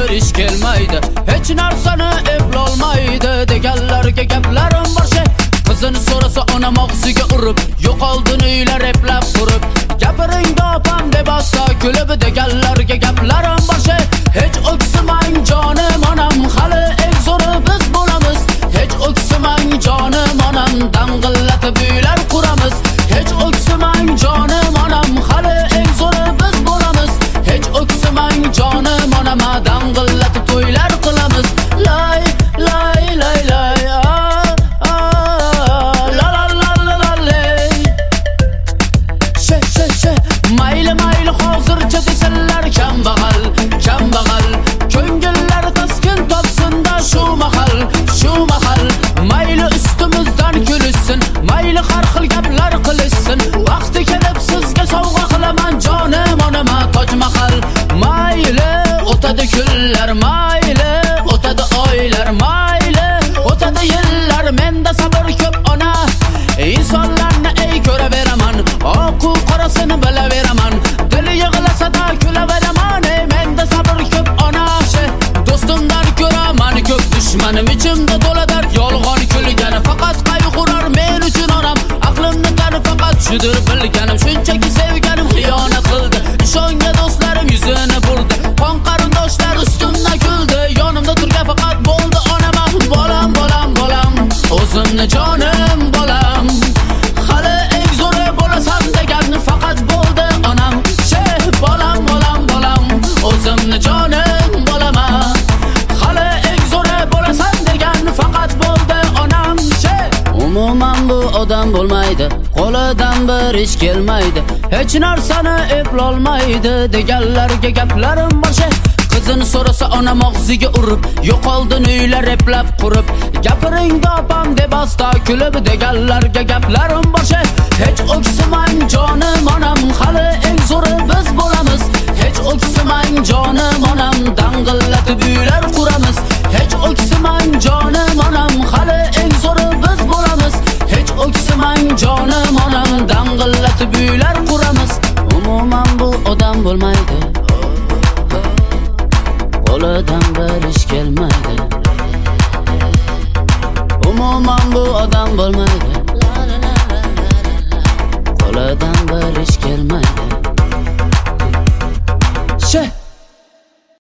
bir ish kelmaydi, hech narsani eplolmaydi deganlarga gaplarim bor. Qizini so'rasa onam og'ziga urib, yo'qoldin uylar eplab qurib, gapiring opam deb asta kulib deganlarga gaplarim bor. Hech o'ksimang jonim onam, hali eng zo'ri biz bo'lamiz. Hech o'ksimang jonim onam, dang'illatib uylar quramiz. Hech o'ksimang jonim onam, hali eng zo'ri biz bo'lamiz. Hech o'ksimang jonim onam, dang'illatib to'ylar qilamiz. Lay lay lay lay mayli mayli hozircha desalar kambag'al, kambag'al ko'ngillar taskin topsin-da shu mahal mayli ustimizdan kulishsin, mayli har xil gaplar qilishsin. Vaqti kelib sizga sovg'a qilaman jonim onama Toj Mahal. Mayli o'tadi kunlar, mayli o'tadi oylar, mayli o'tadi yillar, menda sabr ko'p ona. Insonlarni ey ko'raveraman, oq-u qorasini bilaveraman, dili yig'lasa-da kulaveraman. Menda sabr ko'p ona, do'stimdan ko'ra meni ko'p dushmanim, ichimda to'la dard, yolg'on kulgani, faqat qayg'urar men uchun onam. Aqlimni tanib faqat shudir bilganim, shunchaki sevganim xiyonat qildi, ishongan do'stlarim yuzini burdi, qon qarindoshlar ustimdan kuldi, yonimda turgan faqat bo'ldi onam. Bolam bolam bolam, o'zimni jonim bolam, hali eng zo'ri bo'lasan degan faqat bo'ldi onam. Bolam bolam bolam, o'zimni jonim bo'laman, hali eng zo'ri bo'lasan degan faqat bo'ldi onam. Umuman bu odam bo'lmaydi, qo'lidan bir ish kelmaydi, hech narsani eplolmaydi deganlarga gaplarim bor. Qizini so'rasa onam og'ziga urib, yo'qoldin uylar eplab qurib, gapiring opam deb asta kulib deganlarga gaplarim bor. Hech o'ksimang jonim onam, hali eng zo'ri biz bo'lamiz. Hech o'ksimang jonim onam, dang'illatib uylar quramiz. Hech o'ksimang jonim onam, hali eng zo'ri biz bo'lamiz. Hech o'ksimang jonim onam, dang'illatib uylar quramiz. Umuman bu odam bo'lmaydi, qo'lidan bir ish kelmaydi. Umuman bu odam bo'lmaydi, qo'lidan bir ish kelmaydi.